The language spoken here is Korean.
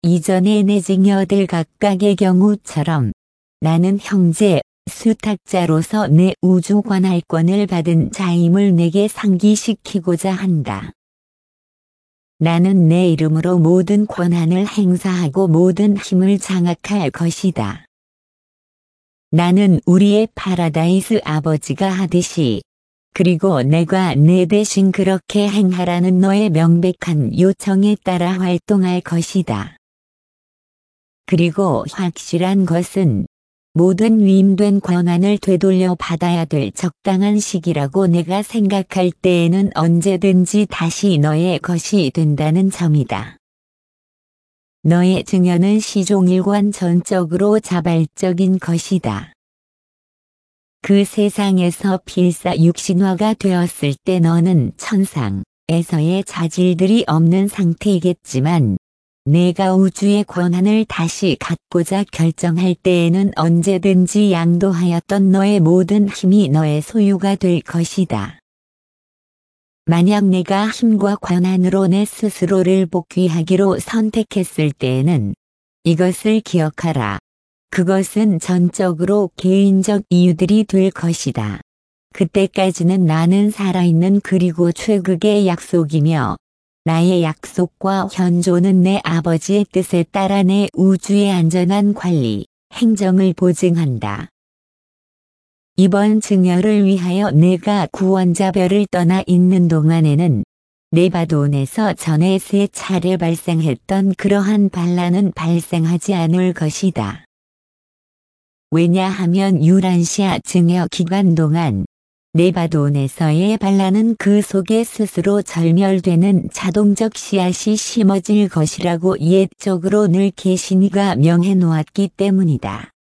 이전의 내 증여들 각각의 경우처럼 나는 형제, 수탁자로서 내 우주 관할권을 받은 자임을 내게 상기시키고자 한다. 나는 내 이름으로 모든 권한을 행사하고 모든 힘을 장악할 것이다. 나는 우리의 파라다이스 아버지가 하듯이 그리고 내가 내 대신 그렇게 행하라는 너의 명백한 요청에 따라 활동할 것이다. 그리고 확실한 것은 모든 위임된 권한을 되돌려 받아야 될 적당한 시기라고 내가 생각할 때에는 언제든지 다시 너의 것이 된다는 점이다. 너의 증여는 시종일관 전적으로 자발적인 것이다. 그 세상에서 필사 육신화가 되었을 때 너는 천상에서의 자질들이 없는 상태이겠지만 내가 우주의 권한을 다시 갖고자 결정할 때에는 언제든지 양도하였던 너의 모든 힘이 너의 소유가 될 것이다. 만약 내가 힘과 권한으로 내 스스로를 복귀하기로 선택했을 때에는 이것을 기억하라. 그것은 전적으로 개인적 이유들이 될 것이다. 그때까지는 나는 살아있는 그리고 최극의 약속이며 나의 약속과 현존은 내 아버지의 뜻에 따라 내 우주의 안전한 관리, 행정을 보증한다. 이번 증여를 위하여 내가 구원자별을 떠나 있는 동안에는 네바돈에서 전에 3차례 발생했던 그러한 반란은 발생하지 않을 것이다. 왜냐하면 유란시아 증여 기간 동안 네바돈에서의 반란은 그 속에 스스로 절멸되는 자동적 씨앗이 심어질 것이라고 옛적으로 늘 계시니가 명해 놓았기 때문이다.